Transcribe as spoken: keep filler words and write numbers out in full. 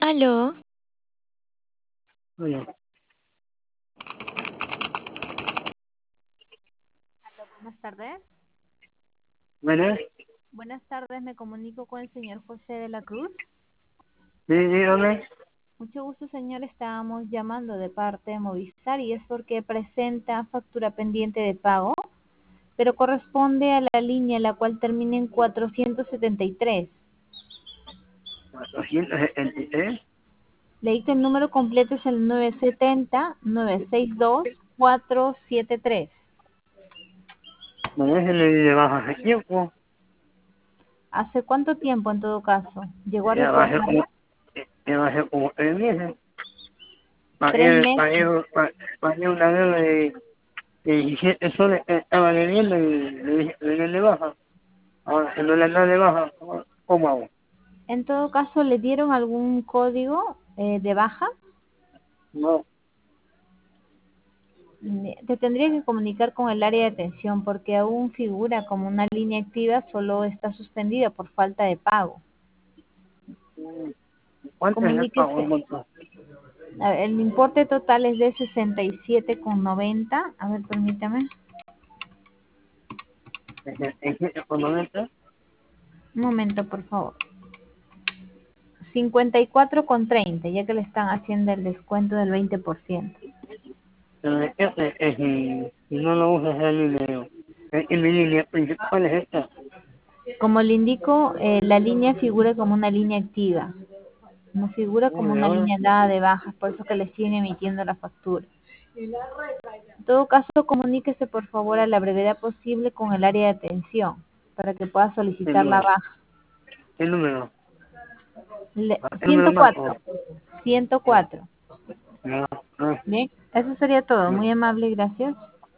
Aló, Bueno, Buenas tardes. bueno, Buenas tardes, me comunico con el señor José de la Cruz. sí, dígame. Mucho gusto, señor. Estábamos llamando de parte de Movistar y es porque presenta factura pendiente de pago, pero corresponde a la línea la cual termina en cuatrocientos setenta y tres. cuatrocientos setenta y tres. Le dicto el número completo, es el nueve siete cero, nueve seis dos, cuatro siete tres. Me dejen de baja hace tiempo. ¿Hace cuánto tiempo en todo caso? ¿Llegó a Ya va a ser reportarlo? como, ya va a ser como tres meses. Tres Pagué, meses. pagué, pa- pagué una deuda de, de diecisiete soles que estaba debiendo y le dije, le di de baja. Ahora, si no le dan de baja, ¿cómo hago? En todo caso, ¿le dieron algún código eh, de baja? No, Te tendría que comunicar con el área de atención porque aún figura como una línea activa, solo está suspendida por falta de pago. ¿cuánto es el pago? El Comuníquese. monto. A ver, el importe total es de sesenta y siete con noventa. A ver, permítame. ¿En qué economista? Un momento, por favor. cincuenta y cuatro con treinta, ya que le están haciendo el descuento del veinte por ciento. Pero es que es, si si no lo usas el dinero. Es que mi línea principal es esta. Como le indico, eh, la línea figura como una línea activa. No figura como Uy, una ahora, línea dada de bajas, por eso que le siguen emitiendo la factura. En todo caso, comuníquese por favor a la brevedad posible con el área de atención para que pueda el solicitar la número. baja. El número. Le- El número ciento marco. cuatro. ciento cuatro. No, no. Bien, eso sería todo. Muy amable, gracias.